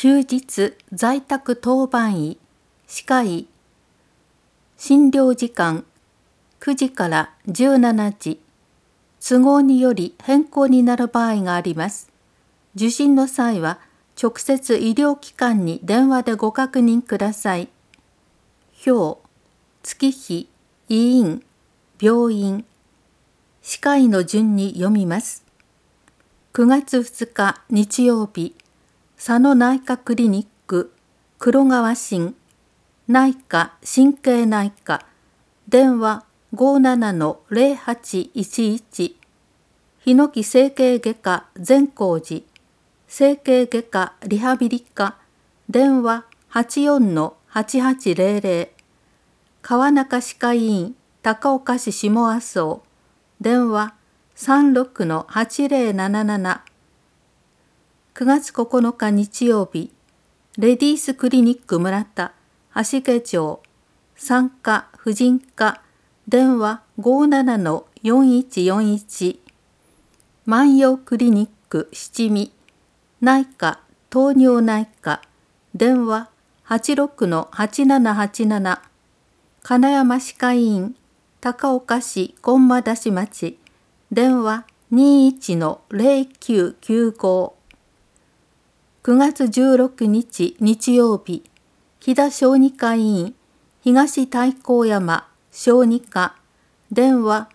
休日在宅当番医、歯科医、診療時間9時から17時、都合により変更になる場合があります。受診の際は直接医療機関に電話でご確認ください。表、月日、医院、病院、歯科医の順に読みます。9月2日日曜日、佐野内科クリニック、黒川診、内科神経内科、電話 57-0811、日野木整形外科善光寺、整形外科リハビリ科、電話 84-8800、川中歯科医院高岡市下麻生、電話 36-8077。9月9日日曜日、レディースクリニック村田、橋毛町、産科婦人科、電話 57-4141。万葉クリニック七味、内科糖尿内科、電話 86-8787。金山歯科医院高岡市本間出し町、電話 21-0995。9月16日日曜日、木田小児科医院東太閤山小児科、電話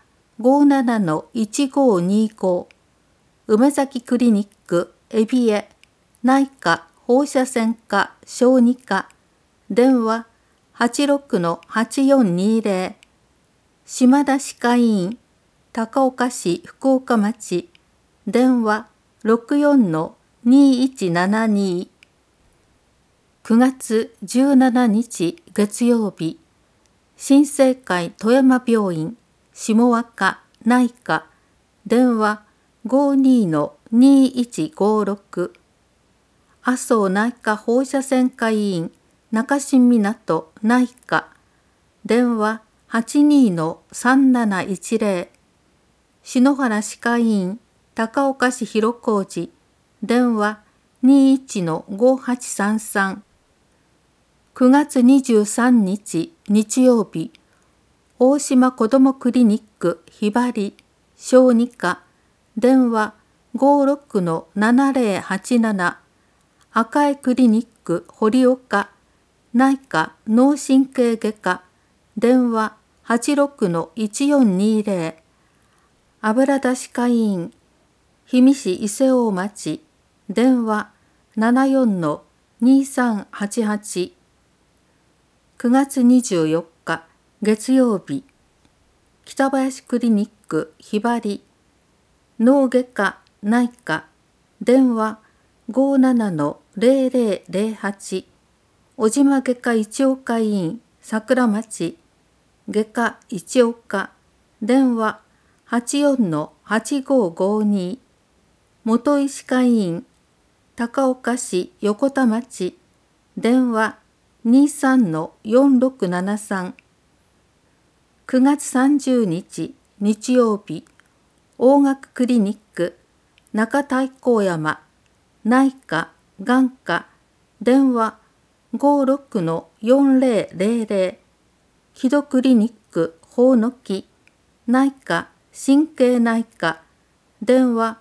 57-1525。梅崎クリニック海老江内科放射線科小児科、電話 86-8420。島田歯科医院高岡市福岡町、電話 64-2172。9月17日月曜日、新生会富山病院下和科内科、電話 52-2156。麻生内科放射線科医院中新港内科、電話 82-3710。篠原歯科医院高岡市広小路、電話 21-5833。9月23日日曜日、大島子どもクリニックひばり小児科、電話 56-7087。赤江クリニック堀岡内科脳神経外科、電話 86-1420。油田歯科医院氷見市伊勢大町、電話 74-2388。9月24日月曜日、北林クリニックひばり脳外科内科、電話 57-0008。小島外科一岡医院桜町、外科一岡、電話 84-8552。元医歯科医院高岡市横田町、電話 23-4673。9月30日日曜日、大学クリニック中太閤山内科眼科、電話 56-4000。木戸クリニック法の木内科神経内科、電話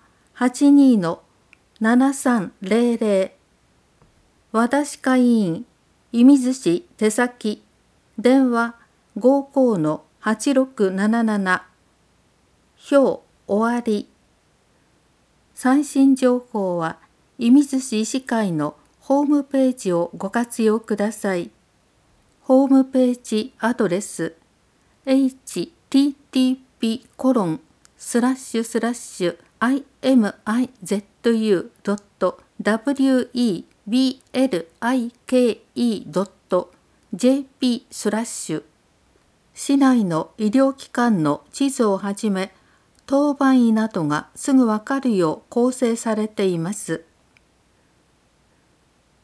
82-7300。和田歯科医院射水市手先、電話 55-8677。表終わり。最新情報は射水市医師会のホームページをご活用ください。ホームページアドレス http://imu.weblike.jp/ 市内の医療機関の地図をはじめ、当番医などがすぐわかるよう構成されています。